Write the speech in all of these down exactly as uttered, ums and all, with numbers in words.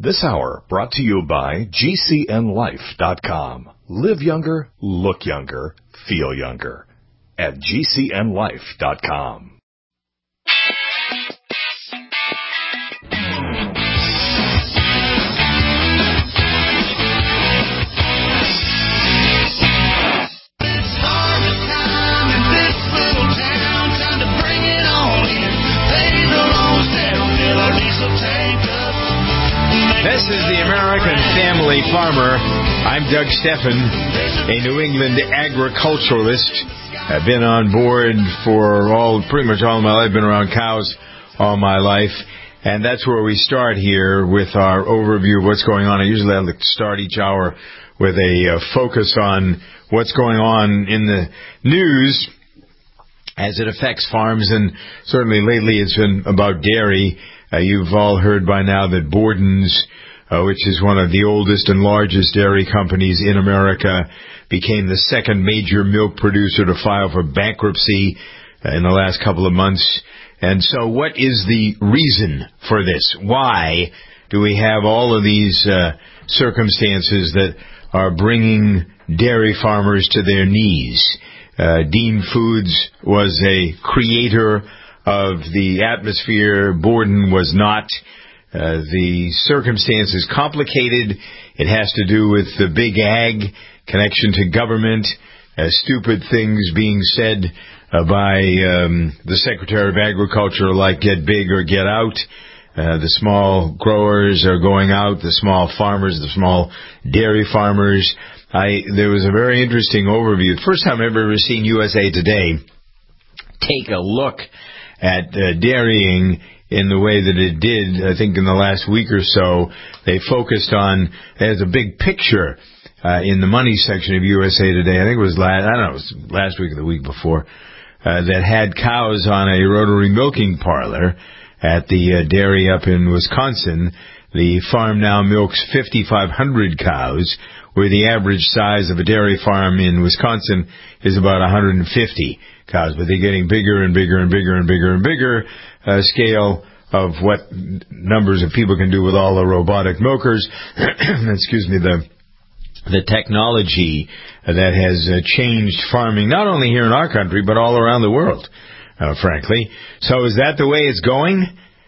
This hour brought to you by G C N Life dot com. Live younger, look younger, feel younger at G C N Life dot com. This is the American Family Farmer. I'm Doug Steffen, a New England agriculturalist. I've been on board for all, pretty much all of my life. I've been around cows all my life. And that's where we start here with our overview of what's going on. I usually like to start each hour with a uh, focus on what's going on in the news as it affects farms. And certainly lately it's been about dairy. Uh, you've all heard by now that Borden's, uh, which is one of the oldest and largest dairy companies in America, became the second major milk producer to file for bankruptcy uh, in the last couple of months. And so what is the reason for this? Why do we have all of these uh, circumstances that are bringing dairy farmers to their knees? Uh, Dean Foods was a creator of the atmosphere. Borden was not. Uh, the circumstance is complicated. It has to do with the big ag connection to government, uh, stupid things being said uh, by um, the Secretary of Agriculture like get big or get out. Uh, the small growers are going out, the small farmers, the small dairy farmers. I, there was a very interesting overview. The first time I've ever seen U S A Today take a look at uh, dairying in the way that it did. I think in the last week or so, they focused on, there's a big picture uh, in the money section of U S A Today, I think it was last, I don't know, it was last week or the week before, uh, that had cows on a rotary milking parlor at the uh, dairy up in Wisconsin. The farm now milks fifty-five hundred cows, where the average size of a dairy farm in Wisconsin is about one hundred fifty cows, but they're getting bigger and bigger and bigger and bigger and bigger uh, scale of what numbers of people can do with all the robotic milkers. Excuse me, the the technology that has uh, changed farming, not only here in our country, but all around the world, uh, frankly. So is that the way it's going?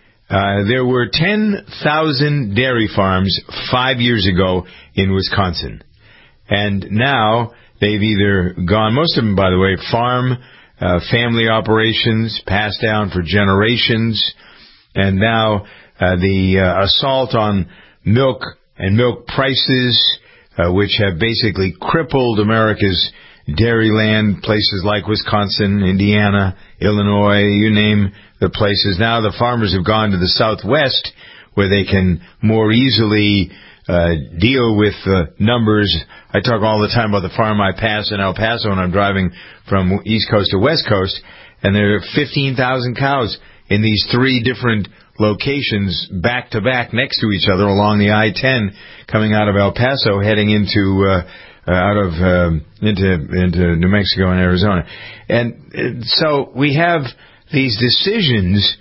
Uh, there were ten thousand dairy farms five years ago in Wisconsin. And now they've either gone, most of them, by the way, farm, uh, family operations, passed down for generations. And now uh, the uh, assault on milk and milk prices, uh, which have basically crippled America's dairy land, places like Wisconsin, Indiana, Illinois, you name the places. Now the farmers have gone to the Southwest where they can more easily uh, deal with the numbers. I talk all the time about the farm I pass in El Paso when I'm driving from East Coast to West Coast, and there are fifteen thousand cows in these three different locations back to back next to each other along the I ten coming out of El Paso heading into uh, uh, out of um, into into New Mexico and Arizona. And uh, so we have these decisions.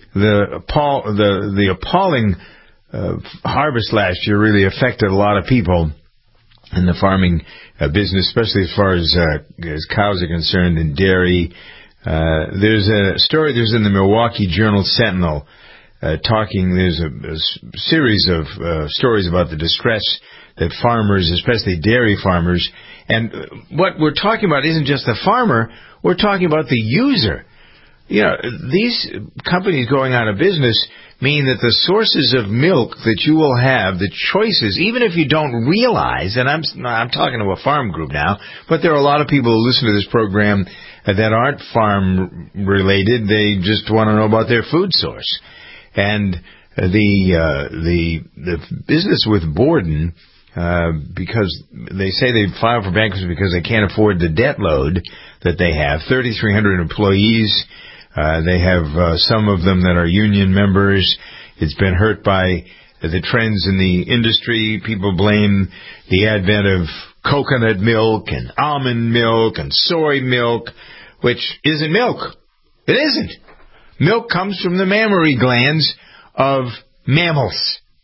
The appall- the the appalling uh, harvest last year really affected a lot of people in the farming uh, business, especially as far as uh, as cows are concerned in dairy. Uh, there's a story. There's in the Milwaukee Journal Sentinel uh, talking. There's a, a series of uh, stories about the distress that farmers, especially dairy farmers, and what we're talking about isn't just the farmer. We're talking about the user. You know, these companies going out of business mean that the sources of milk that you will have, the choices, even if you don't realize, and I'm I'm talking to a farm group now, but there are a lot of people who listen to this program that aren't farm related. They just want to know about their food source. And the uh, the the business with Borden, uh, because they say they filed for bankruptcy because they can't afford the debt load that they have. thirty-three hundred employees. Uh, they have uh, some of them that are union members. It's been hurt by the trends in the industry. People blame the advent of coconut milk and almond milk and soy milk, which isn't milk. It isn't. Milk comes from the mammary glands of mammals.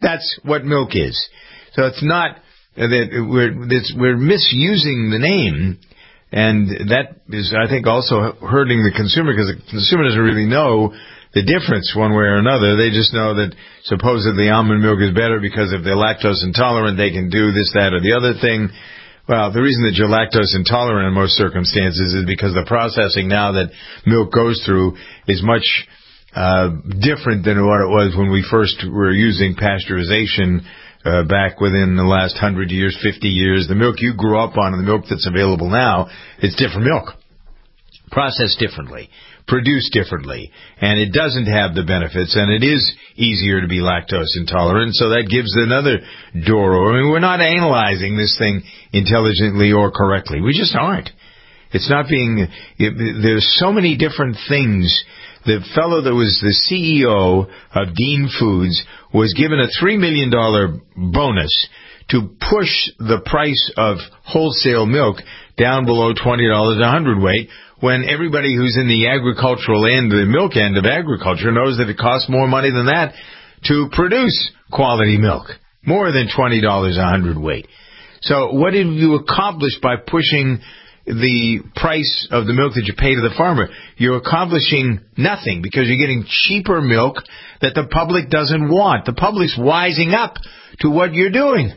That's what milk is. So it's not that we're, it's, we're misusing the name, and that is, I think, also hurting the consumer, because the consumer doesn't really know the difference one way or another. They just know that supposedly almond milk is better because if they're lactose intolerant, they can do this, that, or the other thing. Well, the reason that you're lactose intolerant in most circumstances is because the processing now that milk goes through is much uh different than what it was when we first were using pasteurization uh, back within the last hundred years, fifty years. The milk you grew up on and the milk that's available now is different milk, processed differently, produced differently, and it doesn't have the benefits, and it is easier to be lactose intolerant, so that gives another door over. I mean, we're not analyzing this thing intelligently or correctly. We just aren't. It's not being, it, there's so many different things. The fellow that was the C E O of Dean Foods was given a three million dollars bonus to push the price of wholesale milk down below twenty dollars a hundredweight, when everybody who's in the agricultural end, the milk end of agriculture, knows that it costs more money than that to produce quality milk, more than twenty dollars a hundredweight. So what did you accomplish by pushing the price of the milk that you pay to the farmer? You're accomplishing nothing, because you're getting cheaper milk that the public doesn't want. The public's wising up to what you're doing.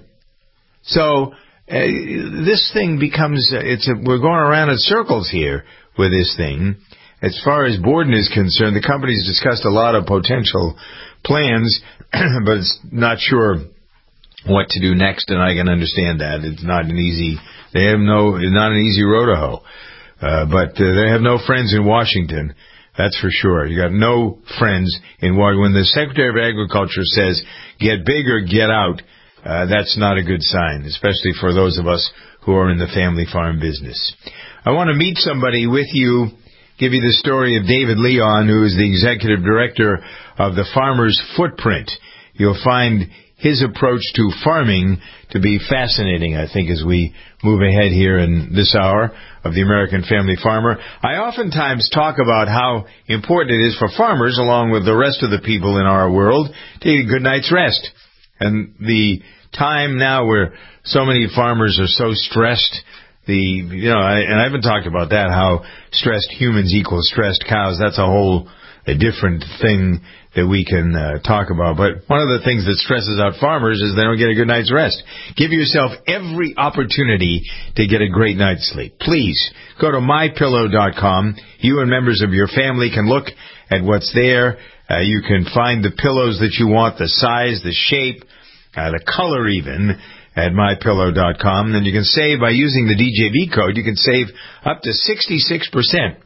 So uh, this thing becomes, uh, it's a, we're going around in circles here with this thing. As far as Borden is concerned, the company's discussed a lot of potential plans, but it's not sure what to do next, and I can understand that. It's not an easy, they have no, it's not an easy road to hoe. Uh, but uh, they have no friends in Washington, that's for sure. You got no friends in Washington. When the Secretary of Agriculture says, get big or get out, uh, that's not a good sign, especially for those of us who are in the family farm business. I want to meet somebody with you, give you the story of David Leon, who is the Executive Director of the Farmer's Footprint. You'll find his approach to farming to be fascinating, I think, as we move ahead here in this hour of the American Family Farmer. I oftentimes talk about how important it is for farmers, along with the rest of the people in our world, to get a good night's rest. And the time now where so many farmers are so stressed, the, you know, I, and I haven't talked about that, how stressed humans equal stressed cows. That's a whole, a different thing that we can uh, talk about. But one of the things that stresses out farmers is they don't get a good night's rest. Give yourself every opportunity to get a great night's sleep. Please go to my pillow dot com. You and members of your family can look at what's there. Uh, you can find the pillows that you want, the size, the shape, uh, the color even, at my pillow dot com. And you can save by using the D J V code. You can save up to sixty-six percent.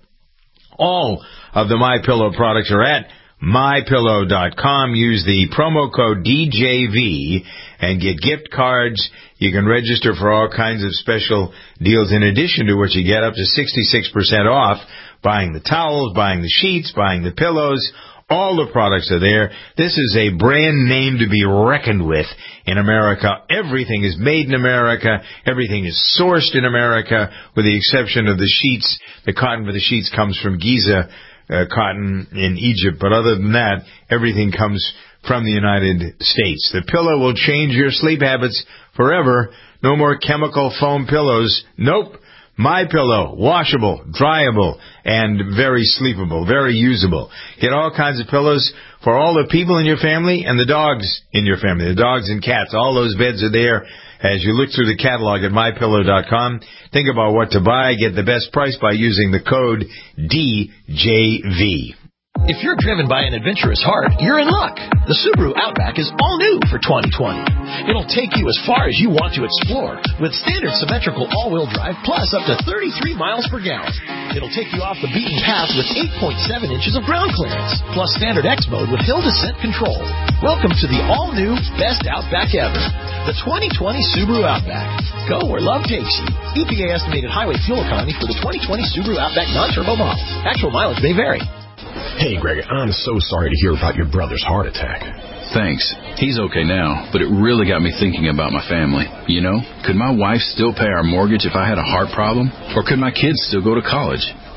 All of the MyPillow products are at my pillow dot com. Use the promo code D J V and get gift cards. You can register for all kinds of special deals in addition to what you get, up to sixty-six percent off buying the towels, buying the sheets, buying the pillows. All the products are there. This is a brand name to be reckoned with in America. Everything is made in America. Everything is sourced in America, with the exception of the sheets. The cotton for the sheets comes from Giza uh, cotton in Egypt. But other than that, everything comes from the United States. The pillow will change your sleep habits forever. No more chemical foam pillows. Nope. MyPillow, washable, dryable, and very sleepable, very usable. Get all kinds of pillows for all the people in your family and the dogs in your family, the dogs and cats. All those beds are there as you look through the catalog at my pillow dot com. Think about what to buy. Get the best price by using the code D J V. If you're driven by an adventurous heart, you're in luck. The Subaru Outback is all new for twenty twenty. It'll take you as far as you want to explore with standard symmetrical all-wheel drive plus up to thirty-three miles per gallon. It'll take you off the beaten path with eight point seven inches of ground clearance plus standard X mode with hill descent control. Welcome to the all-new best Outback ever, the twenty twenty Subaru Outback. Go where love takes you. E P A estimated highway fuel economy for the twenty twenty Subaru Outback non-turbo model. Actual mileage may vary. Hey, Greg, I'm so sorry to hear about your brother's heart attack. Thanks. He's okay now, but it really got me thinking about my family. You know, could my wife still pay our mortgage if I had a heart problem? Or could my kids still go to college?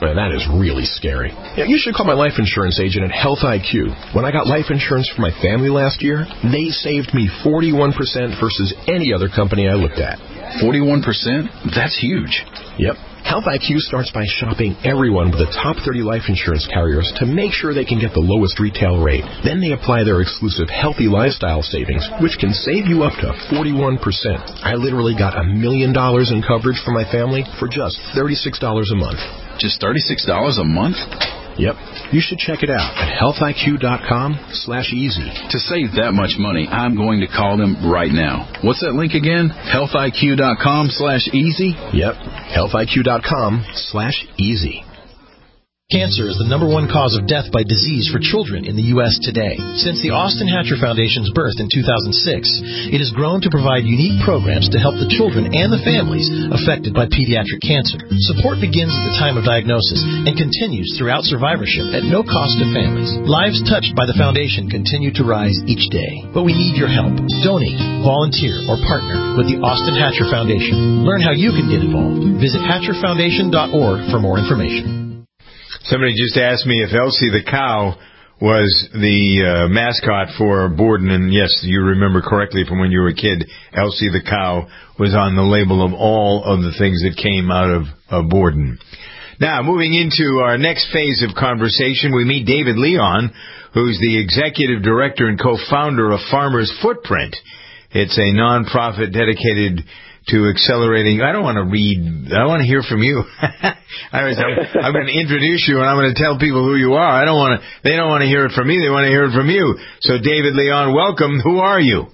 Man, that is really scary. Yeah, you should call my life insurance agent at Health I Q. When I got life insurance for my family last year, they saved me forty-one percent versus any other company I looked at. forty-one percent? That's huge. Yep. Health I Q starts by shopping everyone with the top thirty life insurance carriers to make sure they can get the lowest retail rate. Then they apply their exclusive healthy lifestyle savings, which can save you up to forty-one percent. I literally got a million dollars in coverage for my family for just thirty-six dollars a month. Just thirty-six dollars a month? Yep. You should check it out at health I Q dot com slash easy. To save that much money, I'm going to call them right now. What's that link again? health I Q dot com slash easy? Yep. health I Q dot com slash easy. Cancer is the number one cause of death by disease for children in the U S today. Since the Austin Hatcher Foundation's birth in two thousand six, it has grown to provide unique programs to help the children and the families affected by pediatric cancer. Support begins at the time of diagnosis and continues throughout survivorship at no cost to families. Lives touched by the foundation continue to rise each day. But we need your help. Donate, volunteer, or partner with the Austin Hatcher Foundation. Learn how you can get involved. Visit hatcher foundation dot org for more information. Somebody just asked me if Elsie the cow was the uh, mascot for Borden, and yes, you remember correctly from when you were a kid. Elsie the cow was on the label of all of the things that came out of, of Borden. Now, moving into our next phase of conversation, we meet David Leon, who's the executive director and co-founder of Farmers Footprint. It's a nonprofit dedicated to accelerating. I don't want to read. I want to hear from you. I was, I'm, I'm going to introduce you, and I'm going to tell people who you are. I don't want to. They don't want to hear it from me. They want to hear it from you. So, David Leon, welcome. Who are you?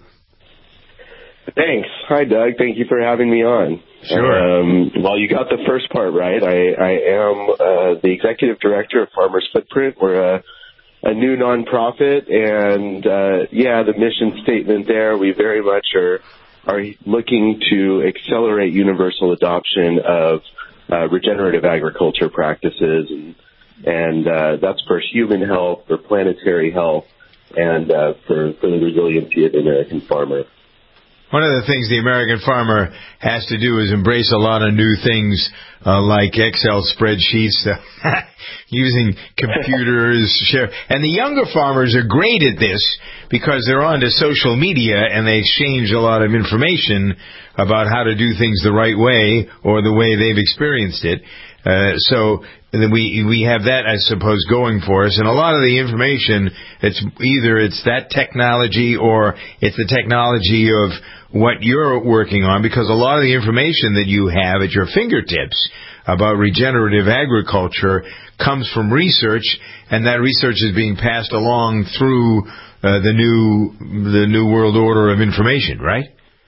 Thanks. Hi, Doug. Thank you for having me on. Sure. Um, well, you got the first part right. I, I am uh, the executive director of Farmers Footprint. We're a, a new nonprofit, and uh, yeah, the mission statement there. We very much are. are looking to accelerate universal adoption of uh, regenerative agriculture practices, and, and uh, that's for human health, for planetary health, and uh, for, for the resiliency of the American farmer. One of the things the American farmer has to do is embrace a lot of new things uh, like Excel spreadsheets, uh, using computers. share. And the younger farmers are great at this because they're onto social media and they exchange a lot of information about how to do things the right way or the way they've experienced it. Uh, so we we have that, I suppose, going for us. And a lot of the information, it's either it's that technology or it's the technology of what you're working on, because a lot of the information that you have at your fingertips about regenerative agriculture comes from research, and that research is being passed along through uh, the new the new world order of information, right?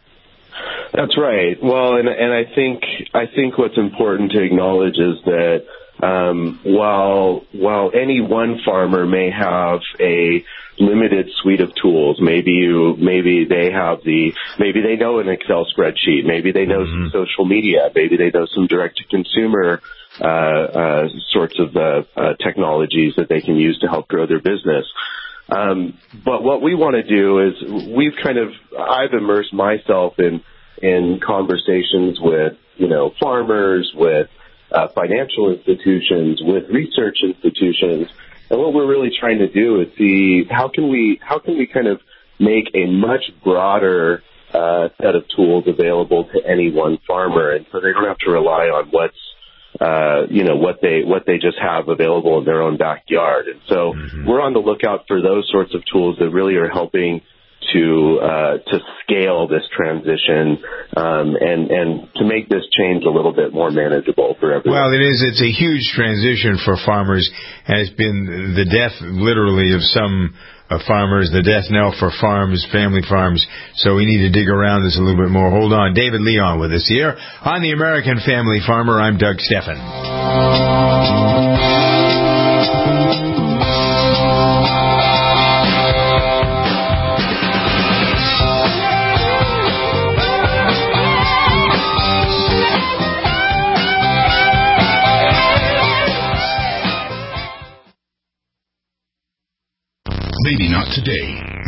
That's right. Well, and and I think I think what's important to acknowledge is that um, while while any one farmer may have a limited suite of tools, maybe you maybe they have the maybe they know an Excel spreadsheet, maybe they know mm-hmm. some social media, maybe they know some direct to consumer uh, uh, sorts of uh, uh, technologies that they can use to help grow their business. Um, but what we want to do is we've kind of I've immersed myself in. in conversations with, you know, farmers, with uh, financial institutions, with research institutions. And what we're really trying to do is see how can we how can we kind of make a much broader uh, set of tools available to any one farmer, and so they don't have to rely on what's uh, you know what they what they just have available in their own backyard. And so mm-hmm. we're on the lookout for those sorts of tools that really are helping to uh, to scale this transition um, and and to make this change a little bit more manageable for everyone. Well, it is. It's a huge transition for farmers, and it's been the death, literally, of some uh, farmers, the death knell for farms, family farms. So we need to dig around this a little bit more. Hold on. David Leon with us here on The American Family Farmer. I'm Doug Steffen. Maybe not today,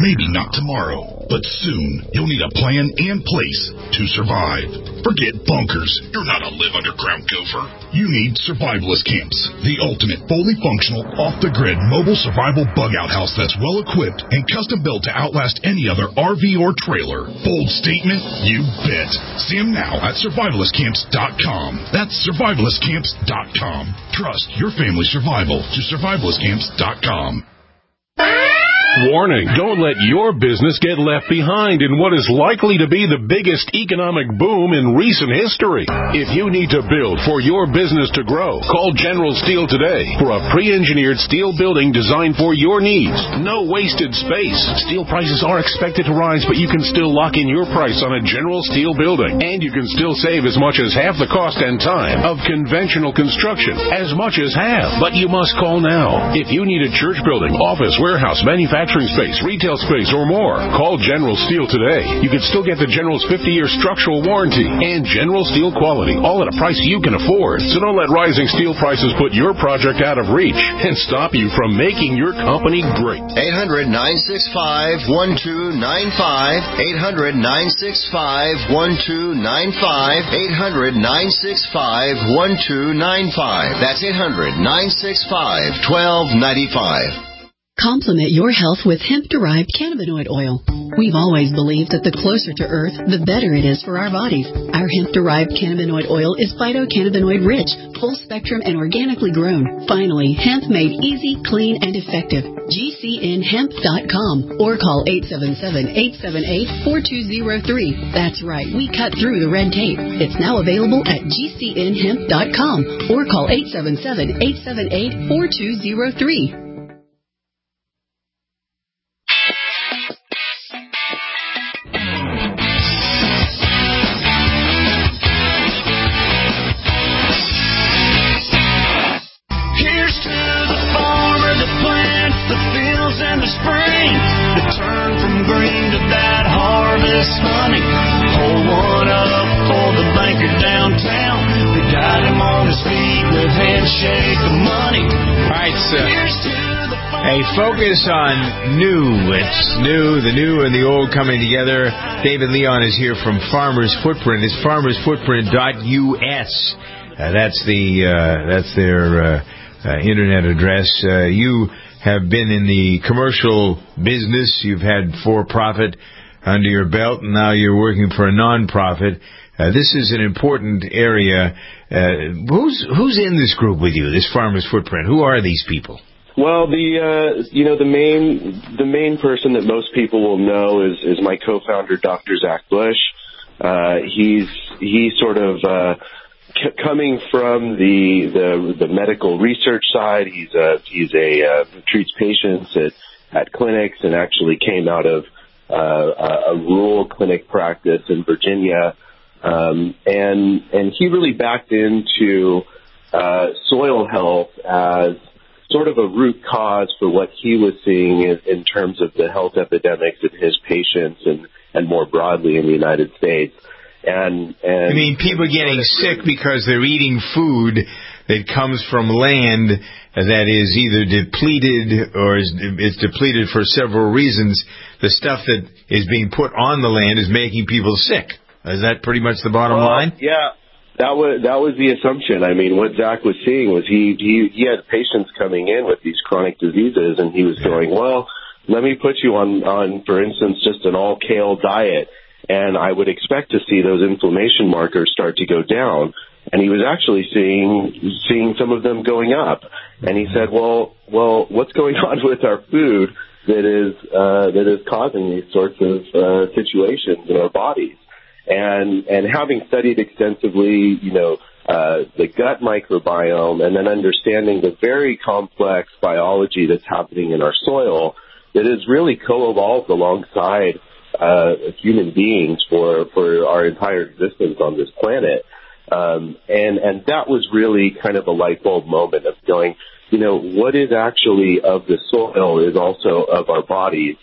Maybe not tomorrow, but soon you'll need a plan and place to survive. Forget bunkers. You're not a live underground gopher. You need Survivalist Camps, the ultimate fully functional, off-the-grid mobile survival bug-out house that's well-equipped and custom-built to outlast any other R V or trailer. Bold statement? You bet. See them now at survivalist camps dot com. That's survivalist camps dot com. Trust your family's survival to survivalist camps dot com. Warning, don't let your business get left behind in what is likely to be the biggest economic boom in recent history. If you need to build for your business to grow, call General Steel today for a pre-engineered steel building designed for your needs. No wasted space. Steel prices are expected to rise, but you can still lock in your price on a General Steel building. And you can still save as much as half the cost and time of conventional construction. As much as half. But you must call now. If you need a church building, office, warehouse, manufacturing, space, retail space, or more, call General Steel today. You can still get the General's fifty-year structural warranty and General Steel quality, all at a price you can afford. So don't let rising steel prices put your project out of reach and stop you from making your company great. eight hundred, nine six five, one two nine five. eight hundred, nine six five, one two nine five. eight hundred, nine six five, one two nine five. That's eight hundred, nine six five, one two nine five. Complement your health with hemp-derived cannabinoid oil. We've always believed that the closer to Earth, the better it is for our bodies. Our hemp-derived cannabinoid oil is phytocannabinoid-rich, full-spectrum, and organically grown. Finally, hemp made easy, clean, and effective. G C N hemp dot com or call eight seven seven, eight seven eight, four two zero three. That's right, we cut through the red tape. It's now available at G C N hemp dot com or call eight seven seven, eight seven eight, four two zero three. A focus on new. It's new, the new and the old coming together. David Leon is here from Farmers Footprint. It's farmers footprint dot U S. Uh, that's the uh, that's their uh, uh, internet address. Uh, you have been in the commercial business. You've had for-profit under your belt, and now you're working for a non-profit. Uh, this is an important area. Uh, who's who's in this group with you? This Farmers Footprint. Who are these people? Well, the uh, you know the main the main person that most people will know is is my co-founder, Doctor Zach Bush. Uh, he's he's sort of uh, c- coming from the, the the medical research side. He's a he's a uh, treats patients at at clinics and actually came out of uh, a, a rural clinic practice in Virginia. Um, and and he really backed into uh, soil health as sort of a root cause for what he was seeing in, in terms of the health epidemics of his patients and, and more broadly in the United States. And, and I mean, people getting sick because they're eating food that comes from land that is either depleted or is, is depleted for several reasons. The stuff that is being put on the land is making people sick. Is that pretty much the bottom well, line? Yeah. That was that was the assumption. I mean, what Zach was seeing was he he, he had patients coming in with these chronic diseases, and he was going, well, let me put you on, on, for instance, just an all-kale diet, and I would expect to see those inflammation markers start to go down. And he was actually seeing seeing some of them going up. And he said, well, well, what's going on with our food that is uh, that is causing these sorts of uh, situations in our bodies? And and having studied extensively, you know, uh, the gut microbiome and then understanding the very complex biology that's happening in our soil that has really co-evolved alongside uh, human beings for, for our entire existence on this planet. Um, and, and that was really kind of a light bulb moment of going, you know, what is actually of the soil is also of our bodies.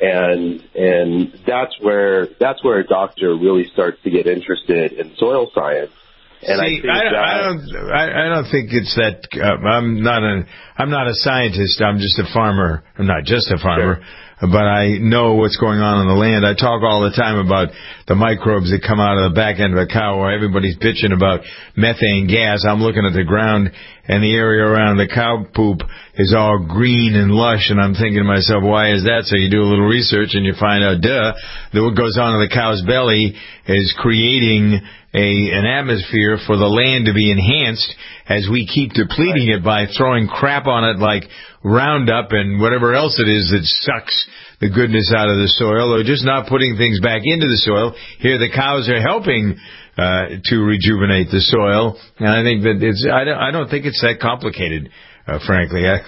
And and that's where that's where a doctor really starts to get interested in soil science. And See, I, I, don't, that, I don't, I, I don't think it's that. Uh, I'm not a, I'm not a scientist. I'm just a farmer. I'm not just a farmer. Sure. but I know what's going on on the land. I talk all the time about the microbes that come out of the back end of a cow, where everybody's bitching about methane gas. I'm looking at the ground, and the area around the cow poop is all green and lush, and I'm thinking to myself, why is that? So you do a little research, and you find out, duh, that what goes on in the cow's belly is creating a an atmosphere for the land to be enhanced as we keep depleting it by throwing crap on it like Roundup and whatever else it is that sucks the goodness out of the soil, or just not putting things back into the soil. Here the cows are helping uh, to rejuvenate the soil, and I think that it's, I don't, I don't think it's that complicated, uh, frankly. I,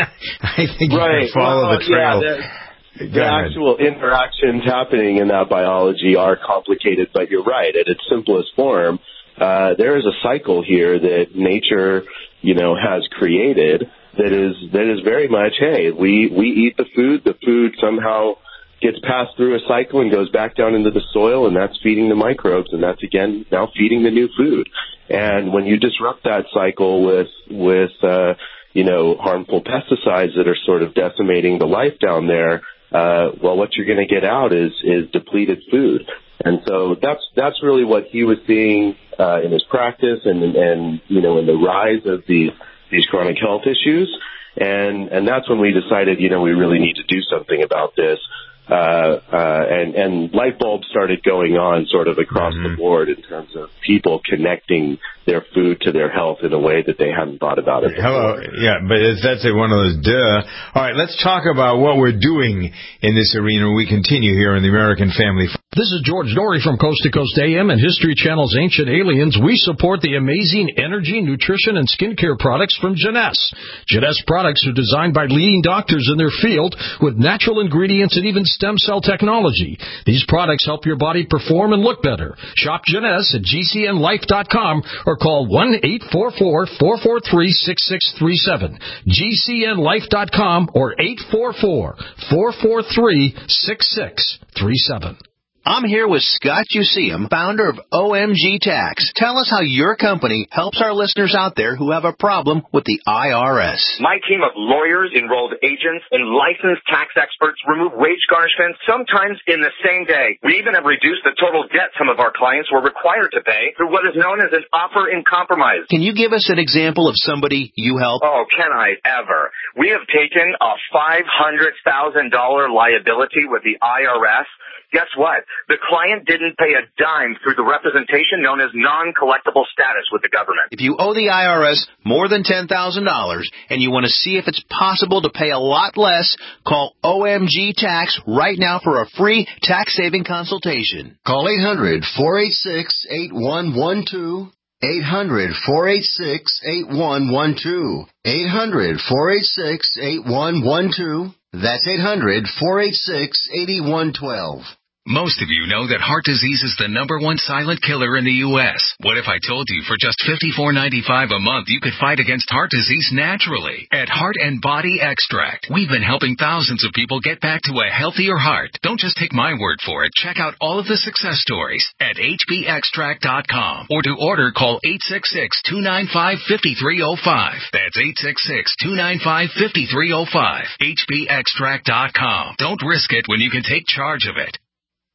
I think right. you can follow well, the trail. Yeah, the, the actual interactions happening in that biology are complicated, but you're right. At its simplest form, uh, there is a cycle here that nature, you know, has created that is that is very much, hey, we, we eat the food, the food somehow gets passed through a cycle and goes back down into the soil, and that's feeding the microbes, and that's, again, now feeding the new food. And when you disrupt that cycle with, with uh, you know, harmful pesticides that are sort of decimating the life down there, uh, well, what you're going to get out is, is depleted food. And so that's that's really what he was seeing uh, in his practice and, and, you know, in the rise of these these chronic health issues. And, and that's when we decided, you know, we really need to do something about this. Uh, uh, and, and light bulbs started going on sort of across mm-hmm. the board in terms of people connecting their food to their health in a way that they hadn't thought about it before. Hello. Yeah, but it's, that's one of those duh. All right, let's talk about what we're doing in this arena. We continue here in the American Family. This is George Dory from Coast to Coast A M and History Channel's Ancient Aliens. We support the amazing energy, nutrition, and skincare products from Jeunesse. Jeunesse products are designed by leading doctors in their field with natural ingredients and even stem cell technology. These products help your body perform and look better. Shop Jeunesse at G C N life dot com or call one eight four four, four four three, six six three seven. G C N life dot com or eight four four, four four three, six six three seven. I'm here with Scott Useum, founder of O M G Tax. Tell us how your company helps our listeners out there who have a problem with the I R S. My team of lawyers, enrolled agents, and licensed tax experts remove wage garnishments sometimes in the same day. We even have reduced the total debt some of our clients were required to pay through what is known as an offer in compromise. Can you give us an example of somebody you help? Oh, can I ever? We have taken a five hundred thousand dollars liability with the I R S. Guess what? The client didn't pay a dime through the representation known as non-collectible status with the government. If you owe the I R S more than ten thousand dollars and you want to see if it's possible to pay a lot less, call O M G Tax right now for a free tax-saving consultation. Call eight hundred, four eight six, eight one one two. eight hundred, four eight six, eight one one two. eight hundred, four eight six, eight one one two. That's eight hundred, four eight six, eight one one two. Most of you know that heart disease is the number one silent killer in the U S What if I told you for just fifty-four ninety-five a month you could fight against heart disease naturally? At Heart and Body Extract, we've been helping thousands of people get back to a healthier heart. Don't just take my word for it. Check out all of the success stories at H B extract dot com. Or to order, call eight six six, two nine five, five three zero five. That's eight six six, two nine five, five three zero five. H B extract dot com. Don't risk it when you can take charge of it.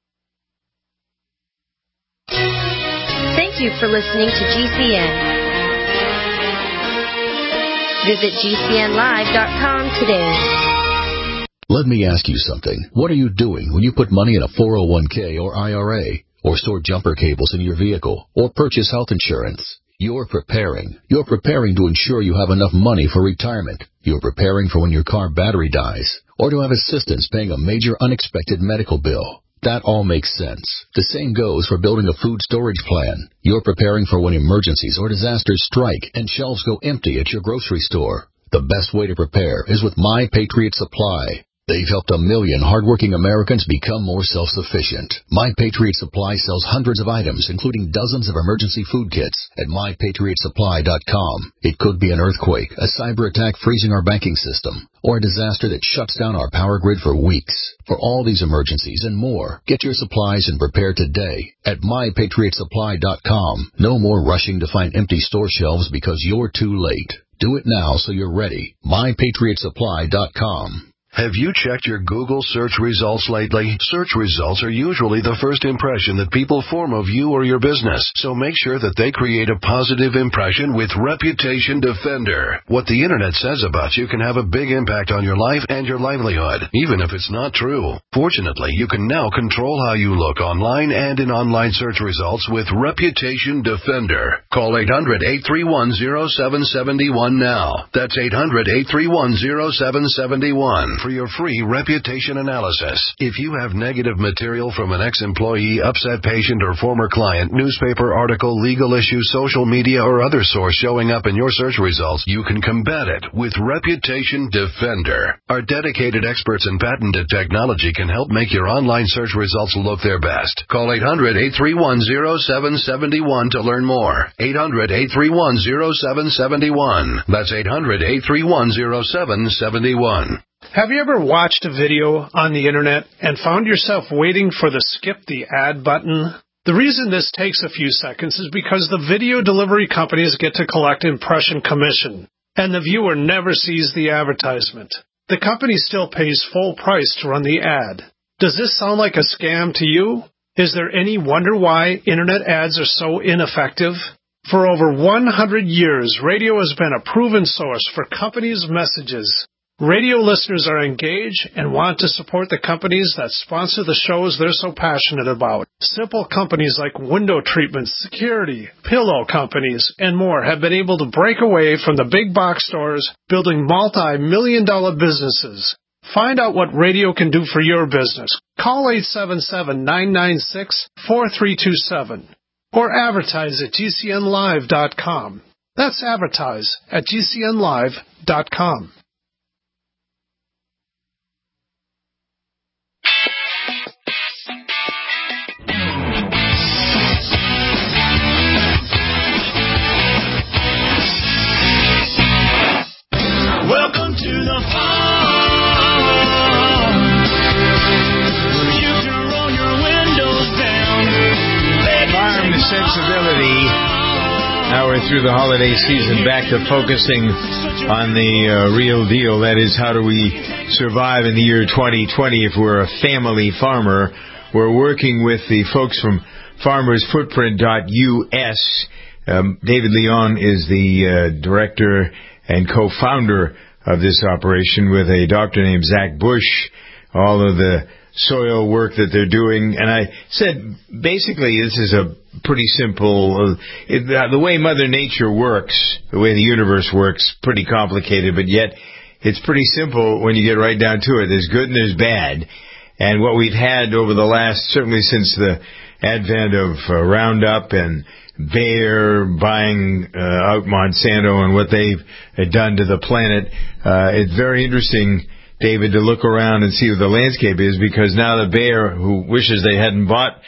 Thank you for listening to G C N. Visit G C N live dot com today. Let me ask you something. What are you doing when you put money in a four oh one k or I R A, or store jumper cables in your vehicle, or purchase health insurance? You're preparing. You're preparing to ensure you have enough money for retirement. You're preparing for when your car battery dies, or to have assistance paying a major unexpected medical bill. That all makes sense. The same goes for building a food storage plan. You're preparing for when emergencies or disasters strike and shelves go empty at your grocery store. The best way to prepare is with My Patriot Supply. They've helped a million hardworking Americans become more self-sufficient. My Patriot Supply sells hundreds of items, including dozens of emergency food kits at my patriot supply dot com. It could be an earthquake, a cyber attack freezing our banking system, or a disaster that shuts down our power grid for weeks. For all these emergencies and more, get your supplies and prepare today at my patriot supply dot com. No more rushing to find empty store shelves because you're too late. Do it now so you're ready. my patriot supply dot com. Have you checked your Google search results lately? Search results are usually the first impression that people form of you or your business, so make sure that they create a positive impression with Reputation Defender. What the internet says about you can have a big impact on your life and your livelihood, even if it's not true. Fortunately, you can now control how you look online and in online search results with Reputation Defender. Call eight hundred, eight three one, zero seven seven one now. That's eight hundred, eight three one, zero seven seven one. For your free reputation analysis. If you have negative material from an ex-employee, upset patient, or former client, newspaper article, legal issue, social media, or other source showing up in your search results, you can combat it with Reputation Defender. Our dedicated experts in patented technology can help make your online search results look their best. Call eight hundred, eight three one, zero seven seven one to learn more. eight hundred, eight three one, zero seven seven one. That's eight hundred, eight three one, zero seven seven one. Have you ever watched a video on the internet and found yourself waiting for the skip the ad button? The reason this takes a few seconds is because the video delivery companies get to collect impression commission, and the viewer never sees the advertisement. The company still pays full price to run the ad. Does this sound like a scam to you? Is there any wonder why internet ads are so ineffective? For over one hundred years, radio has been a proven source for companies' messages. Radio listeners are engaged and want to support the companies that sponsor the shows they're so passionate about. Simple companies like window treatments, security, pillow companies, and more have been able to break away from the big box stores, building multi-million dollar businesses. Find out what radio can do for your business. Call eight seven seven, nine nine six, four three two seven or advertise at G C N live dot com. That's advertise at G C N live dot com. Welcome to the farm, where you can roll your windows down. Farm sensibility. Now we're through the holiday season, back to focusing on the uh, real deal. That is, how do we survive in the year twenty twenty if we're a family farmer? We're working with the folks from farmers footprint dot U S. Um, David Leon is the uh, director and co-founder of this operation, with a doctor named Zach Bush, all of the soil work that they're doing. And I said, basically, this is a pretty simple, uh, it, uh, the way Mother Nature works, the way the universe works, pretty complicated, but yet it's pretty simple when you get right down to it. There's good and there's bad. And what we've had over the last, certainly since the advent of uh, Roundup and Bayer buying uh, out Monsanto and what they've uh, done to the planet, uh, it's very interesting, David, to look around and see what the landscape is, because now the Bayer, who wishes they hadn't bought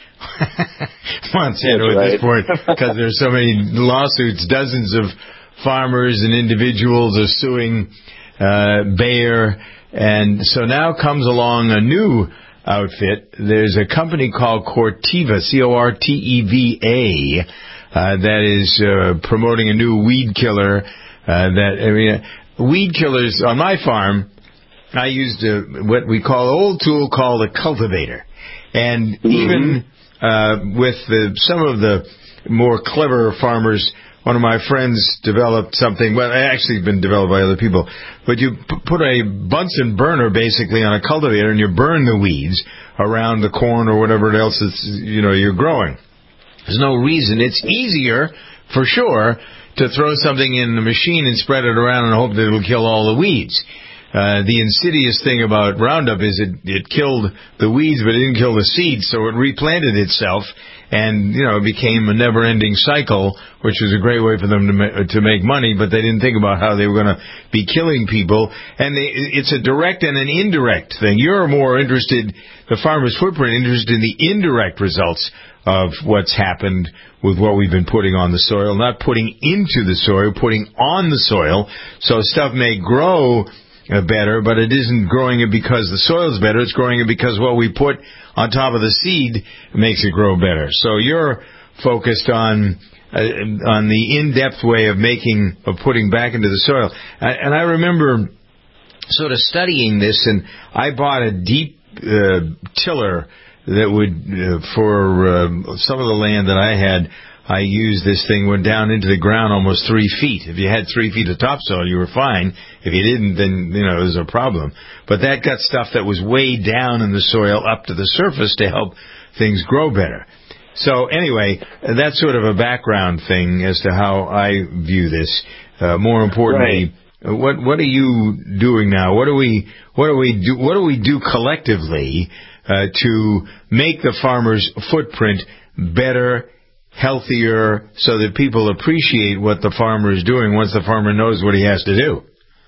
Monsanto at this point, because there's so many lawsuits, dozens of farmers and individuals are suing uh, Bayer, and so now comes along a new outfit. There's a company called Corteva, C O R T E V A, uh, that is uh, promoting a new weed killer. Uh, that I mean, weed killers on my farm. I used a, what we call an old tool called a cultivator, and mm-hmm. even uh, with the, some of the more clever farmers. One of my friends developed something, well, it actually been developed by other people, but you p- put a Bunsen burner basically on a cultivator and you burn the weeds around the corn or whatever else that's, you know, you're growing. There's no reason. It's easier, for sure, to throw something in the machine and spread it around and hope that it'll kill all the weeds. Uh, the insidious thing about Roundup is it, it killed the weeds, but it didn't kill the seeds, so it replanted itself. And, you know, it became a never-ending cycle, which was a great way for them to ma- to make money, but they didn't think about how they were going to be killing people. And they, it's a direct and an indirect thing. You're more interested, the Farmer's Footprint, interested in the indirect results of what's happened with what we've been putting on the soil, not putting into the soil, putting on the soil. So stuff may grow uh, better, but it isn't growing it because the soil's better. It's growing it because what we put on top of the seed makes it grow better. So you're focused on uh, on the in-depth way of making, of putting back into the soil. And I remember sort of studying this, and I bought a deep uh, tiller that would, uh, for uh, some of the land that I had, I used this thing, went down into the ground almost three feet. If you had three feet of topsoil, you were fine. If you didn't, then, you know, it was a problem. But that got stuff that was way down in the soil up to the surface to help things grow better. So anyway, that's sort of a background thing as to how I view this. Uh, more importantly, right. what what are you doing now? What do we what do we do? What do we do collectively uh, to make the farmer's footprint better, healthier, so that people appreciate what the farmer is doing once the farmer knows what he has to do?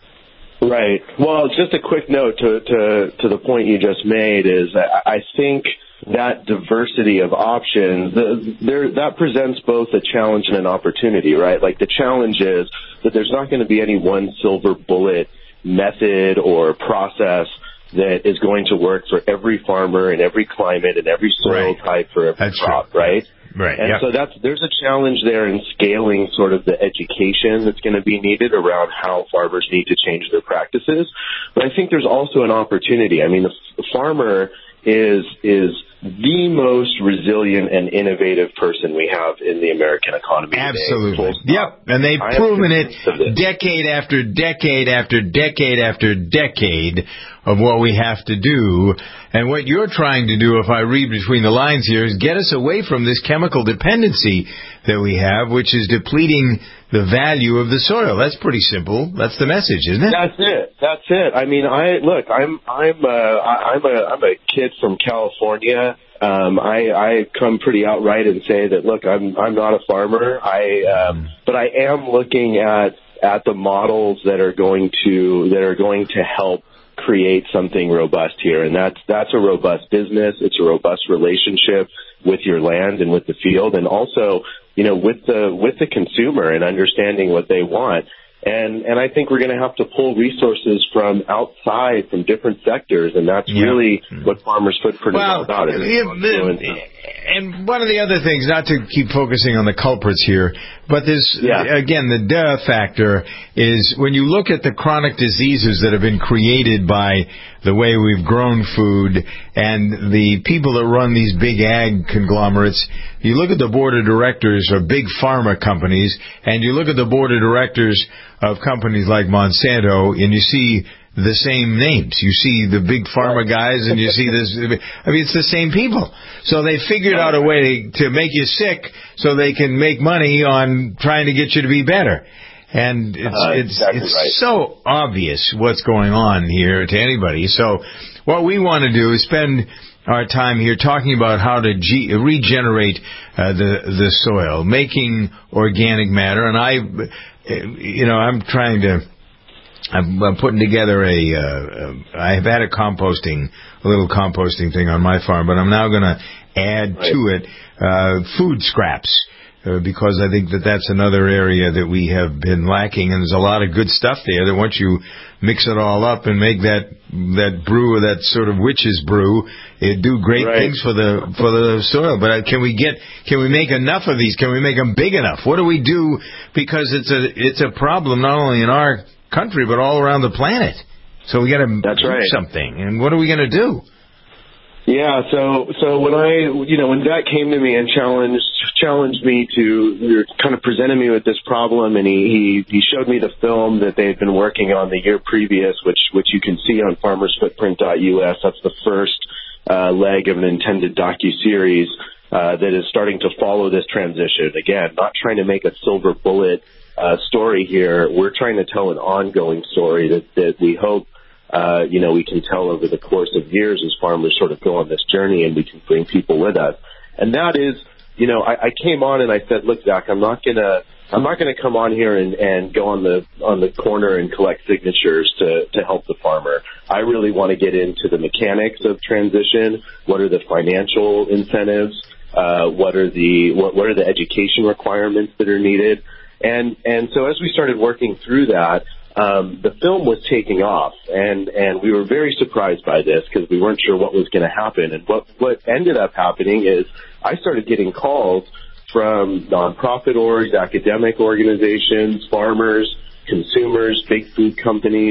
Right. Well, just a quick note to to, to the point you just made is I think that diversity of options, the, there, that presents both a challenge and an opportunity, right? Like the challenge is that there's not going to be any one silver bullet method or process that is going to work for every farmer in every climate and every soil right. type for every that's crop, true. right? Right. And yep. so that's there's a challenge there in scaling sort of the education that's going to be needed around how farmers need to change their practices. But I think there's also an opportunity. I mean, the, the farmer is is the most resilient and innovative person we have in the American economy Absolutely. today. Yep. And they've I proven it decade after decade after decade after decade of what we have to do. And what you're trying to do, if I read between the lines here, is get us away from this chemical dependency that we have, which is depleting the value of the soil. That's pretty simple. That's the message, isn't it? That's it. That's it. I mean, I look. I'm I'm uh, I'm a I'm a kid from California. Um, I I come pretty outright and say that look, I'm I'm not a farmer. I um, but I am looking at at the models that are going to that are going to help create something robust here, and that's that's a robust business. It's a robust relationship with your land and with the field, and also, you know, with the with the consumer and understanding what they want. And and I think we're going to have to pull resources from outside, from different sectors, and that's yeah. really what Farmers Footprint well, is all about. Yeah, the, and one of the other things, not to keep focusing on the culprits here, but this, yeah. again, the duh factor is when you look at the chronic diseases that have been created by the way we've grown food and the people that run these big ag conglomerates, you look at the board of directors of big pharma companies, and you look at the board of directors of companies like Monsanto, and you see the same names. You see the big pharma guys, and you see this. I mean, it's the same people. So they figured out a way to make you sick so they can make money on trying to get you to be better. And it's uh, it's exactly it's right. so obvious what's going on here to anybody. So what we want to do is spend our time here talking about how to ge- regenerate uh, the the soil, making organic matter. And I, you know, I'm trying to. I'm, I'm putting together a. Uh, I've had a composting, a little composting thing on my farm, but I'm now going to add right. to it uh, food scraps. Uh, because I think that that's another area that we have been lacking, and there's a lot of good stuff there that once you mix it all up and make that that brew, or that sort of witch's brew, it do great right. things for the for the soil. But can we get can we make enough of these? Can we make them big enough? What do we do? Because it's a it's a problem not only in our country but all around the planet. So we got to do right. something. And what are we going to do? Yeah, so so when I, you know, when Dak came to me and challenged challenged me to, kind of presented me with this problem, and he, he, he showed me the film that they had been working on the year previous, which which you can see on farmers footprint dot U S. That's the first uh, leg of an intended docuseries uh, that is starting to follow this transition. Again, not trying to make a silver bullet uh, story here. We're trying to tell an ongoing story that, that we hope Uh, you know, we can tell over the course of years as farmers sort of go on this journey, and we can bring people with us. And that is, you know, I, I came on and I said, look, Zach, I'm not gonna, I'm not gonna come on here and, and go on the on the corner and collect signatures to to help the farmer. I really want to get into the mechanics of transition. What are the financial incentives? Uh, what are the what, what are the education requirements that are needed? And and so as we started working through that, Um, the film was taking off, and, and we were very surprised by this because we weren't sure what was going to happen. And what, what ended up happening is I started getting calls from nonprofit orgs, academic organizations, farmers, consumers, big food companies,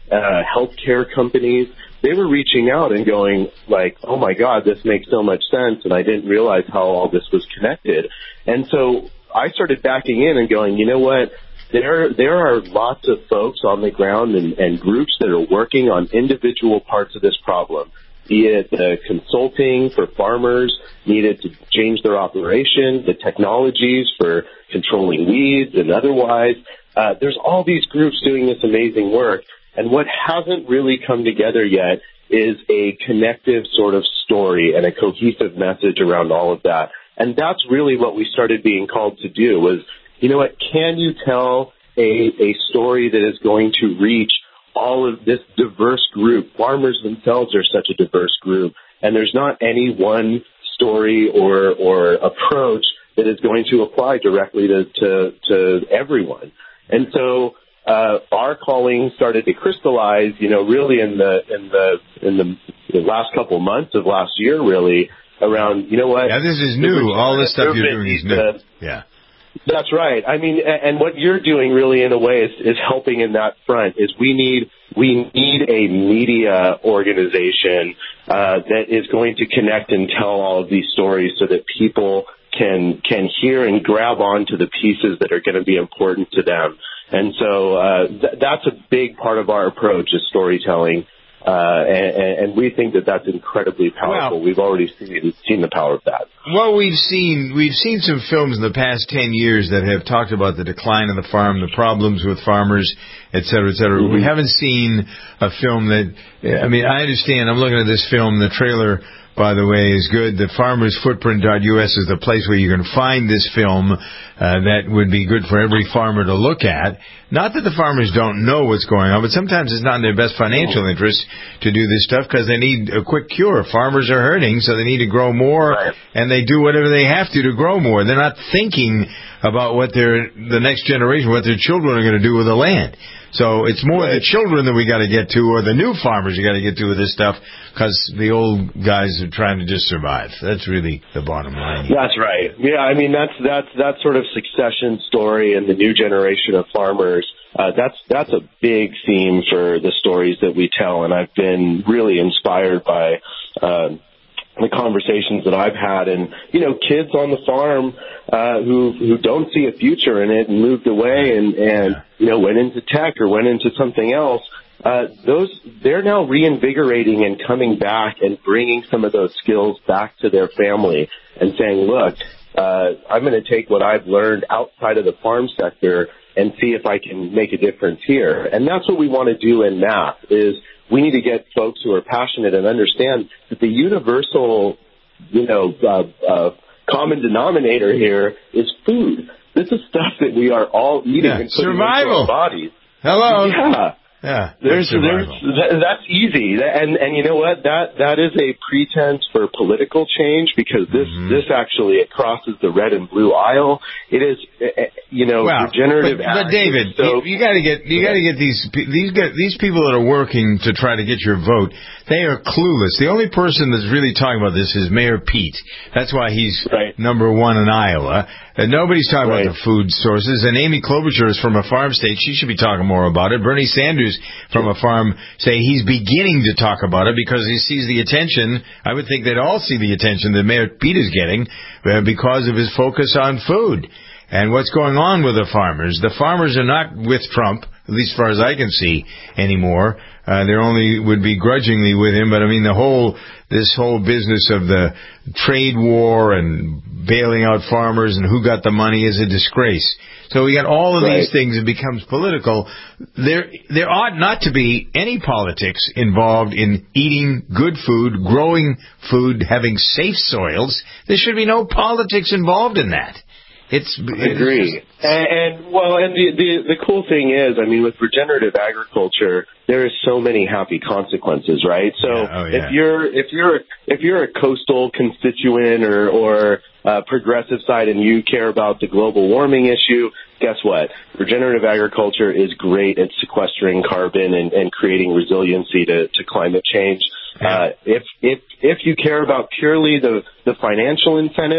uh, healthcare companies. They were reaching out and going like, oh my God, this makes so much sense. And I didn't realize how all this was connected. And so I started backing in and going, you know what? There, there are lots of folks on the ground and, and groups that are working on individual parts of this problem, be it the consulting for farmers needed to change their operation, the technologies for controlling weeds and otherwise. Uh, there's all these groups doing this amazing work. And what hasn't really come together yet is a connective sort of story and a cohesive message around all of that. And that's really what we started being called to do was, you know what, can you tell a, a story that is going to reach all of this diverse group? Farmers themselves are such a diverse group, and there's not any one story or, or approach that is going to apply directly to, to, to everyone. And so uh, our calling started to crystallize, you know, really in the in the in the, the last couple of months of last year, really around, you know what? Yeah, this is new. All this stuff you're doing is new. To, yeah. That's right. I mean, and what you're doing really in a way is, is helping in that front is we need, we need a media organization, uh, that is going to connect and tell all of these stories so that people can, can hear and grab onto the pieces that are going to be important to them. And so, uh, th- that's a big part of our approach is storytelling. Uh, and, and we think that that's incredibly powerful. Well, we've already seen, seen the power of that. Well, we've seen we've seen some films in the past ten years that have talked about the decline of the farm, the problems with farmers, et cetera, et cetera. Mm-hmm. We haven't seen a film that, I mean, I understand. I'm looking at this film. The trailer, by the way, is good. The farmers footprint dot U S is the place where you can find this film uh, that would be good for every farmer to look at. Not that the farmers don't know what's going on, but sometimes it's not in their best financial interest to do this stuff because they need a quick cure. Farmers are hurting, so they need to grow more, right. And they do whatever they have to to grow more. They're not thinking about what their the next generation, what their children are going to do with the land. So it's more right. the children that we got to get to, or the new farmers you got to get to with this stuff, because the old guys are trying to just survive. That's really the bottom line here. That's right. Yeah, I mean that's that's that sort of succession story and the new generation of farmers. Uh, that's that's a big theme for the stories that we tell, and I've been really inspired by uh, the conversations that I've had, and you know, kids on the farm uh, who who don't see a future in it and moved away and and you know went into tech or went into something else. Uh, those they're now reinvigorating and coming back and bringing some of those skills back to their family and saying, look, uh, I'm going to take what I've learned outside of the farm sector and see if I can make a difference here. And that's what we want to do in M A P is we need to get folks who are passionate and understand that the universal, you know, uh, uh, common denominator here is food. This is stuff that we are all eating yeah. and putting Survival. into our bodies. Hello. Yeah. Yeah, there's, there's, that, that's easy, and and you know what? That that is a pretense for political change because this mm-hmm. this actually it crosses the red and blue aisle. It is, you know, well, regenerative. But, but David, so, you, you got to get you got to get these these these people that are working to try to get your vote. They are clueless. The only person that's really talking about this is Mayor Pete. That's why he's right. number one in Iowa. And nobody's talking right. about the food sources. And Amy Klobuchar is from a farm state. She should be talking more about it. Bernie Sanders from a farm say he's beginning to talk about it because he sees the attention. I would think they'd all see the attention that Mayor Pete is getting uh, because of his focus on food. And what's going on with the farmers? The farmers are not with Trump, at least as far as I can see, anymore. Uh, they only would be grudgingly with him. But, I mean, the whole, this whole business of the trade war and bailing out farmers and who got the money is a disgrace. So we got all of right. these things. It becomes political. There, there ought not to be any politics involved in eating good food, growing food, having safe soils. There should be no politics involved in that. It's, I agree. And, and well, and the, the the cool thing is, I mean, with regenerative agriculture, there is so many happy consequences, right? So yeah, oh, yeah. if you're if you're if you're a coastal constituent or or uh, progressive side and you care about the global warming issue, guess what? Regenerative agriculture is great at sequestering carbon and, and creating resiliency to, to climate change. Yeah. Uh, if if if you care about purely the the financial incentives,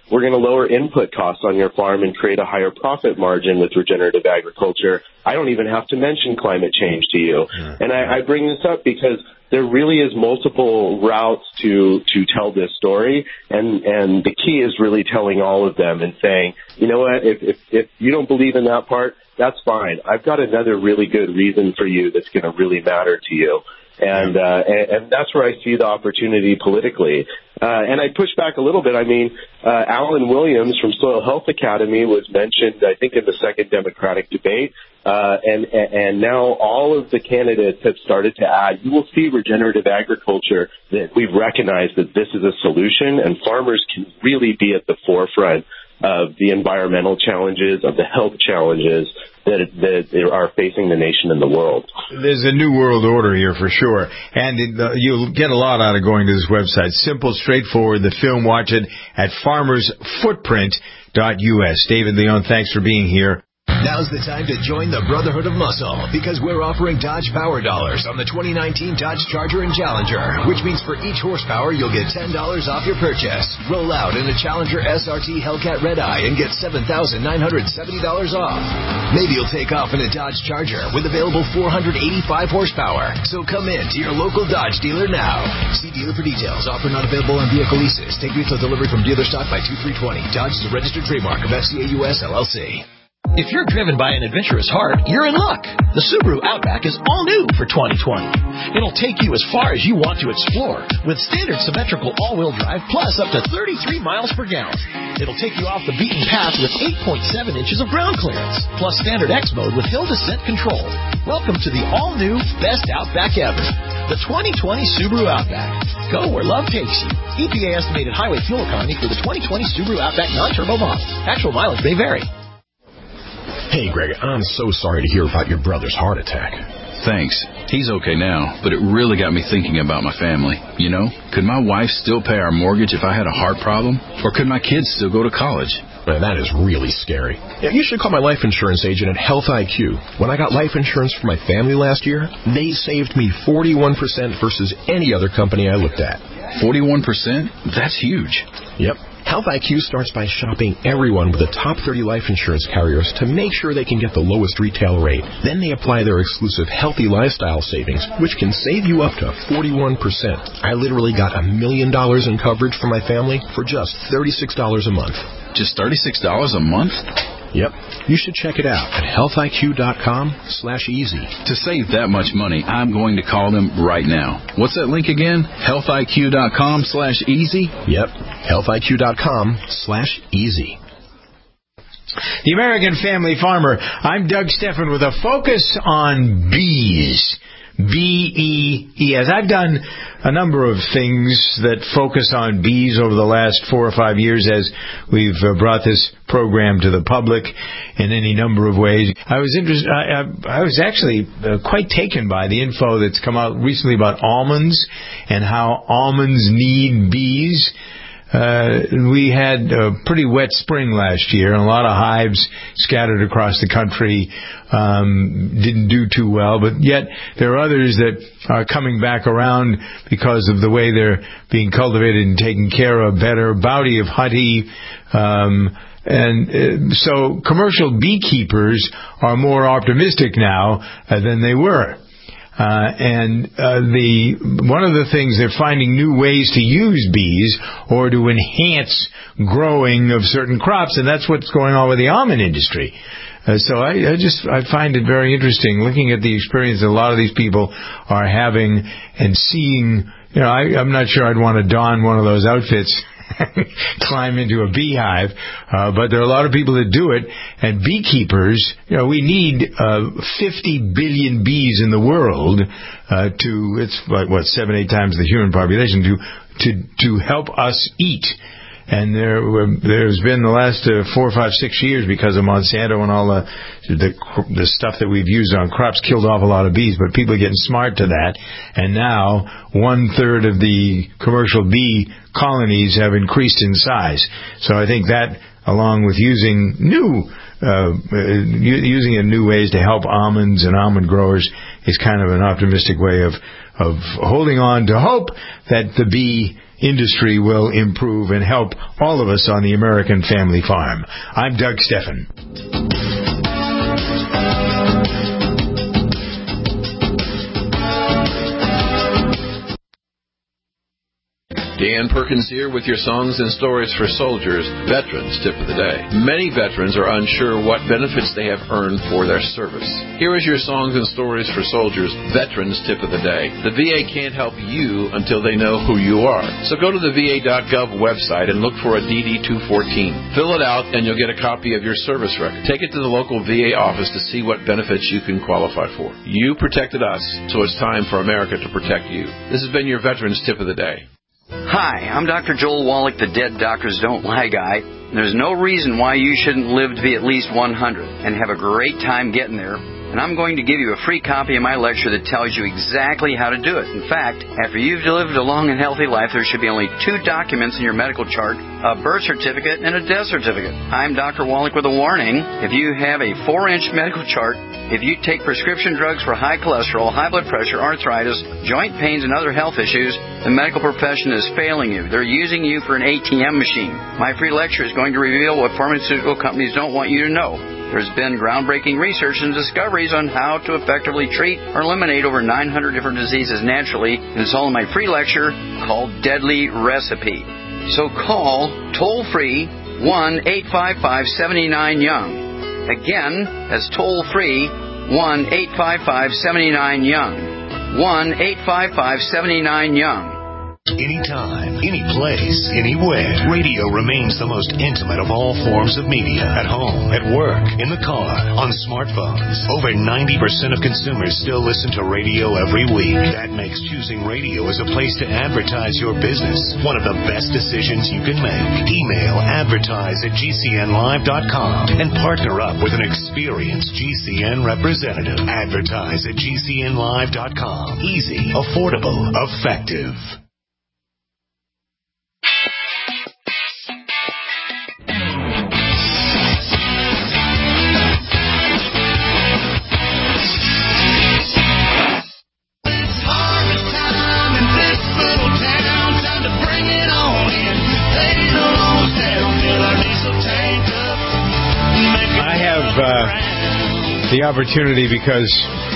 we're going to lower input costs on your farm and create a higher profit margin with regenerative agriculture, I don't even have to mention climate change to you. Yeah. And I, I bring this up because there really is multiple routes to, to tell this story, and, and the key is really telling all of them and saying, you know what, if, if, if you don't believe in that part, that's fine. I've got another really good reason for you that's going to really matter to you. And, uh, and, and that's where I see the opportunity politically. Uh, and I push back a little bit. I mean, uh, Alan Williams from Soil Health Academy was mentioned, I think, in the second Democratic debate. Uh, and, and now all of the candidates have started to add, you will see regenerative agriculture, that we've recognized that this is a solution, and farmers can really be at the forefront of the environmental challenges, of the health challenges that, that are facing the nation and the world. There's a new world order here for sure, and it, uh, you'll get a lot out of going to this website. Simple, straightforward. The film, watch it at farmers footprint dot U S. David Leon, thanks for being here. Now's the time to join the Brotherhood of Muscle, because we're offering Dodge Power Dollars on the twenty nineteen Dodge Charger and Challenger, which means for each horsepower, you'll get ten dollars off your purchase. Roll out in a Challenger S R T Hellcat Red Eye and get seven thousand nine hundred seventy dollars off. Maybe you'll take off in a Dodge Charger with available four hundred eighty-five horsepower. So come in to your local Dodge dealer now. See dealer for details. Offer not available on vehicle leases. Take vehicle delivery from dealer stock by two three twenty. Dodge is a registered trademark of F C A U S L L C. If you're driven by an adventurous heart, you're in luck. The Subaru Outback is all new for twenty twenty. It'll take you as far as you want to explore with standard symmetrical all-wheel drive plus up to thirty-three miles per gallon. It'll take you off the beaten path with eight point seven inches of ground clearance plus standard X mode with hill descent control. Welcome to the all-new best Outback ever, the twenty twenty Subaru Outback. Go where love takes you. E P A estimated highway fuel economy for the twenty twenty Subaru Outback non-turbo model. Actual mileage may vary. Hey, Greg, I'm so sorry to hear about your brother's heart attack. Thanks. He's okay now, but it really got me thinking about my family. You know, could my wife still pay our mortgage if I had a heart problem? Or could my kids still go to college? Man, that is really scary. Yeah, you should call my life insurance agent at Health I Q. When I got life insurance for my family last year, they saved me forty-one percent versus any other company I looked at. forty-one percent? That's huge. Yep. Health I Q starts by shopping everyone with the top thirty life insurance carriers to make sure they can get the lowest retail rate. Then they apply their exclusive healthy lifestyle savings, which can save you up to forty-one percent. I literally got a million dollars in coverage for my family for just thirty-six dollars a month. Just thirty-six dollars a month? Yep. You should check it out at health I Q dot com slash easy. To save that much money, I'm going to call them right now. What's that link again? health I Q dot com slash easy? Yep. health I Q dot com slash easy. The American Family Farmer. I'm Doug Steffen with a focus on bees. B E E S. I've done a number of things that focus on bees over the last four or five years as we've uh, brought this program to the public in any number of ways. I was interested. I, I, I was actually uh, quite taken by the info that's come out recently about almonds and how almonds need bees. Uh, we had a pretty wet spring last year, and a lot of hives scattered across the country um, didn't do too well. But yet there are others that are coming back around because of the way they're being cultivated and taken care of, better bounty of honey. Um, and uh, so commercial beekeepers are more optimistic now uh, than they were. Uh, and uh, the one of the things, they're finding new ways to use bees or to enhance growing of certain crops, and that's what's going on with the almond industry. Uh, so I, I just I find it very interesting looking at the experience that a lot of these people are having and seeing. You know, I, I'm not sure I'd want to don one of those outfits. Climb into a beehive, uh, but there are a lot of people that do it, and beekeepers, you know, we need uh, fifty billion bees in the world uh, to, it's like, what, seven, eight times the human population to to to help us eat. And there, there's been the last uh, four, five, six years because of Monsanto and all the, the the stuff that we've used on crops killed off a lot of bees. But people are getting smart to that, and now one third of the commercial bee colonies have increased in size. So I think that, along with using new, uh, using in new ways to help almonds and almond growers, is kind of an optimistic way of of holding on to hope that the bee industry will improve and help all of us on the American Family Farm. I'm Doug Steffen. Dan Perkins here with your Songs and Stories for Soldiers Veterans Tip of the Day. Many veterans are unsure what benefits they have earned for their service. Here is your Songs and Stories for Soldiers Veterans Tip of the Day. The V A can't help you until they know who you are. So go to the V A dot gov website and look for a D D two fourteen. Fill it out and you'll get a copy of your service record. Take it to the local V A office to see what benefits you can qualify for. You protected us, so it's time for America to protect you. This has been your Veterans Tip of the Day. Hi, I'm Doctor Joel Wallach, the Dead Doctors Don't Lie guy. There's no reason why you shouldn't live to be at least one hundred and have a great time getting there. And I'm going to give you a free copy of my lecture that tells you exactly how to do it. In fact, after you've lived a long and healthy life, there should be only two documents in your medical chart, a birth certificate and a death certificate. I'm Doctor Wallach with a warning. If you have a four-inch medical chart, if you take prescription drugs for high cholesterol, high blood pressure, arthritis, joint pains, and other health issues, the medical profession is failing you. They're using you for an A T M machine. My free lecture is going to reveal what pharmaceutical companies don't want you to know. There's been groundbreaking research and discoveries on how to effectively treat or eliminate over nine hundred different diseases naturally, and it's all in my free lecture called Deadly Recipe. So call toll-free one eight five five, seven nine, young. Again, that's toll-free one eight five five, seven nine, young. one eight five five, seven nine, young. Anytime, any place, anywhere. Radio remains the most intimate of all forms of media. At home, at work, in the car, on smartphones. Over ninety percent of consumers still listen to radio every week. That makes choosing radio as a place to advertise your business one of the best decisions you can make. Email advertise at G C N live dot com and partner up with an experienced G C N representative. Advertise at G C N live dot com. Easy, affordable, effective. Uh, the opportunity because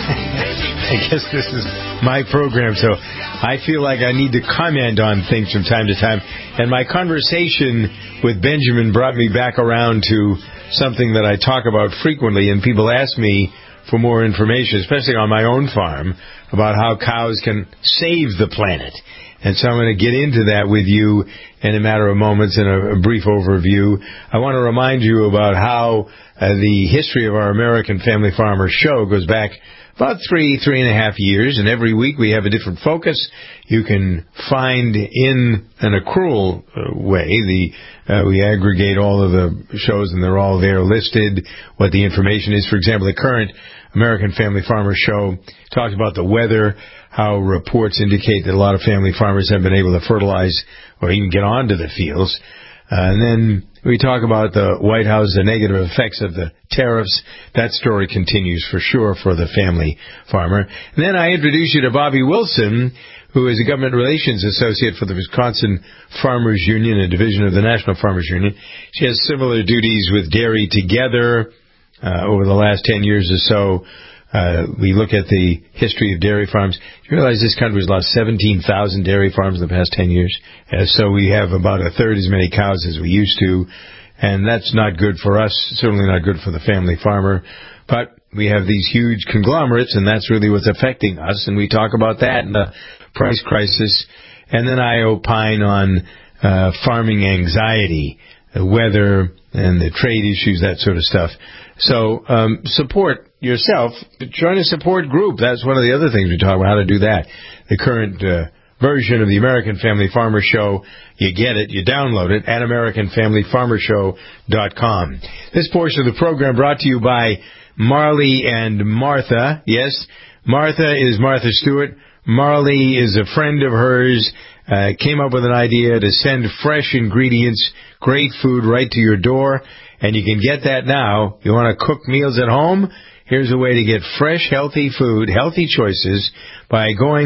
I guess this is my program, so I feel like I need to comment on things from time to time. And my conversation with Benjamin brought me back around to something that I talk about frequently, and people ask me for more information, especially on my own farm, about how cows can save the planet. And so I'm going to get into that with you in a matter of moments in a, a brief overview. I want to remind you about how uh, the history of our American Family Farmer show goes back about three, three and a half years, and every week we have a different focus. You can find in an accrual uh, way, the uh, we aggregate all of the shows and they're all there listed, what the information is. For example, the current American Family Farmer show talks about the weather, how reports indicate that a lot of family farmers have been able to fertilize or even get onto the fields. Uh, and then we talk about the White House, the negative effects of the tariffs. That story continues for sure for the family farmer. And then I introduce you to Bobby Wilson, who is a government relations associate for the Wisconsin Farmers Union, a division of the National Farmers Union. She has similar duties with Dairy Together uh, over the last ten years or so. Uh, we look at the history of dairy farms. You realize this country has lost seventeen thousand dairy farms in the past ten years? Uh, so we have about a third as many cows as we used to. And that's not good for us, certainly not good for the family farmer. But we have these huge conglomerates, and that's really what's affecting us. And we talk about that and the price crisis. And then I opine on uh, farming anxiety, the weather, and the trade issues, that sort of stuff. So um, support yourself. Join a support group. That's one of the other things we talk about, how to do that. The current uh, version of the American Family Farmer Show, you get it, you download it at American Family Farmer Show dot com. This portion of the program brought to you by Marley and Martha. Yes, Martha is Martha Stewart. Marley is a friend of hers, uh, came up with an idea to send fresh ingredients, great food right to your door, and you can get that now. You want to cook meals at home? Here's a way to get fresh, healthy food, healthy choices, by going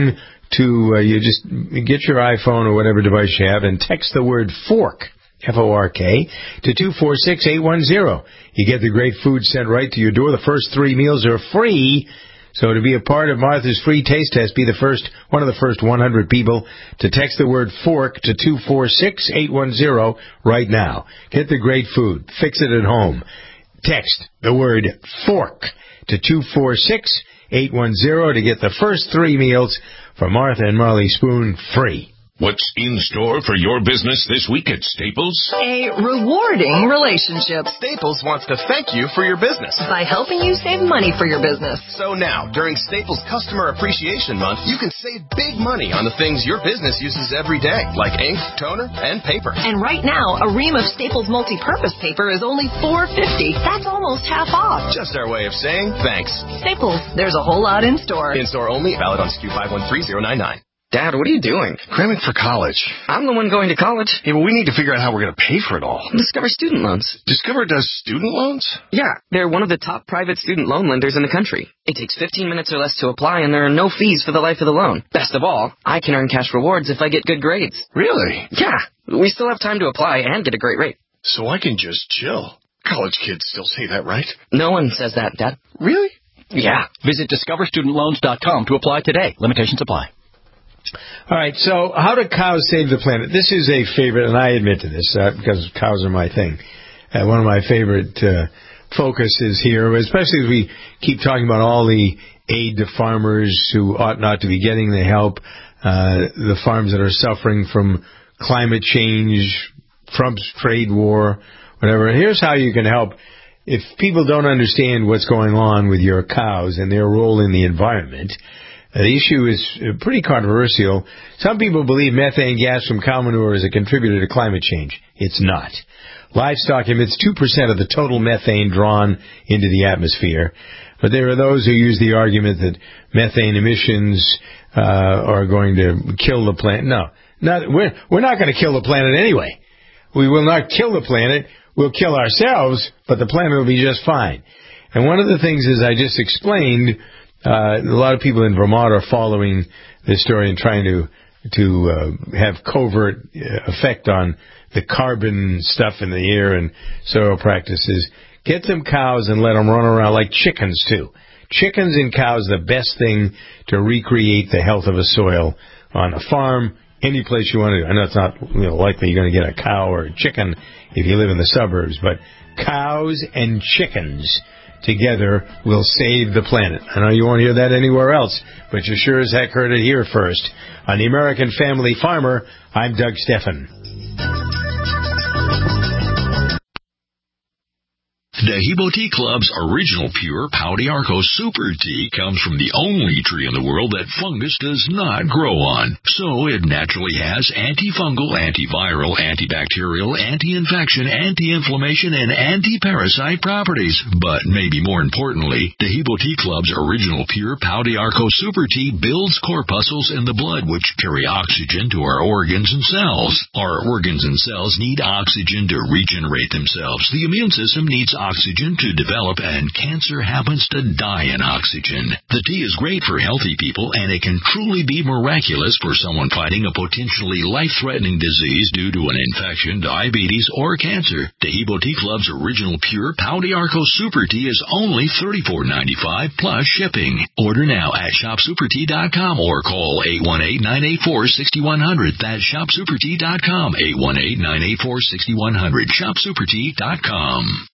to, uh, you just get your iPhone or whatever device you have and text the word fork, F O R K, to two four six, eight one zero. You get the great food sent right to your door. The first three meals are free. So to be a part of Martha's free taste test, be the first, one of the first one hundred people to text the word fork to two four six, eight one zero right now. Get the great food. Fix it at home. Text the word fork to two four six, eight one zero to get the first three meals for Martha and Marley Spoon free. What's in store for your business this week at Staples? A rewarding relationship. Staples wants to thank you for your business by helping you save money for your business. So now, during Staples Customer Appreciation Month, you can save big money on the things your business uses every day, like ink, toner, and paper. And right now, a ream of Staples multi-purpose paper is only four dollars and fifty cents. That's almost half off. Just our way of saying thanks. Staples, there's a whole lot in store. In store only, valid on S K U five one three zero nine nine. Dad, what are you doing? Cramming for college. I'm the one going to college. Yeah, but we need to figure out how we're going to pay for it all. Discover Student Loans. Discover does student loans? Yeah, they're one of the top private student loan lenders in the country. It takes fifteen minutes or less to apply, and there are no fees for the life of the loan. Best of all, I can earn cash rewards if I get good grades. Really? Yeah, we still have time to apply and get a great rate. So I can just chill. College kids still say that, right? No one says that, Dad. Really? Yeah. Visit discover student loans dot com to apply today. Limitations apply. All right, so how do cows save the planet? This is a favorite, and I admit to this, uh, because cows are my thing. Uh, one of my favorite uh, focuses here, especially as we keep talking about all the aid to farmers who ought not to be getting the help, uh, the farms that are suffering from climate change, Trump's trade war, whatever. Here's how you can help. If people don't understand what's going on with your cows and their role in the environment, uh, the issue is pretty controversial. Some people believe methane gas from cow manure is a contributor to climate change. It's not. Livestock emits two percent of the total methane drawn into the atmosphere. But there are those who use the argument that methane emissions uh, are going to kill the planet. No, not, we're, we're not going to kill the planet anyway. We will not kill the planet. We'll kill ourselves, but the planet will be just fine. And one of the things, as I just explained, uh, a lot of people in Vermont are following this story and trying to to uh, have covert effect on the carbon stuff in the air and soil practices. Get some cows and let them run around like chickens, too. Chickens and cows, the best thing to recreate the health of a soil on a farm, any place you want to. I know it's not you know, likely you're going to get a cow or a chicken if you live in the suburbs, but cows and chickens together will save the planet. I know you won't hear that anywhere else, but you sure as heck heard it here first. On the American Family Farmer, I'm Doug Steffen. Dehibo Tea Club's original pure Pau d'Arco Super Tea comes from the only tree in the world that fungus does not grow on. So it naturally has antifungal, antiviral, antibacterial, anti-infection, anti-inflammation, and anti-parasite properties. But maybe more importantly, Dehibo Tea Club's original pure Pau d'Arco Super Tea builds corpuscles in the blood which carry oxygen to our organs and cells. Our organs and cells need oxygen to regenerate themselves. The immune system needs oxygen oxygen to develop, and cancer happens to die in oxygen. The tea is great for healthy people, and it can truly be miraculous for someone fighting a potentially life-threatening disease due to an infection, diabetes, or cancer. Dehibo Tea Club's original pure Pau d'Arco Super Tea is only thirty-four dollars and ninety-five cents plus shipping. Order now at shop super tea dot com or call eight one eight, nine eight four, six one zero zero. That's shop super tea dot com, eight one eight, nine eight four, six one zero zero, shop super tea dot com.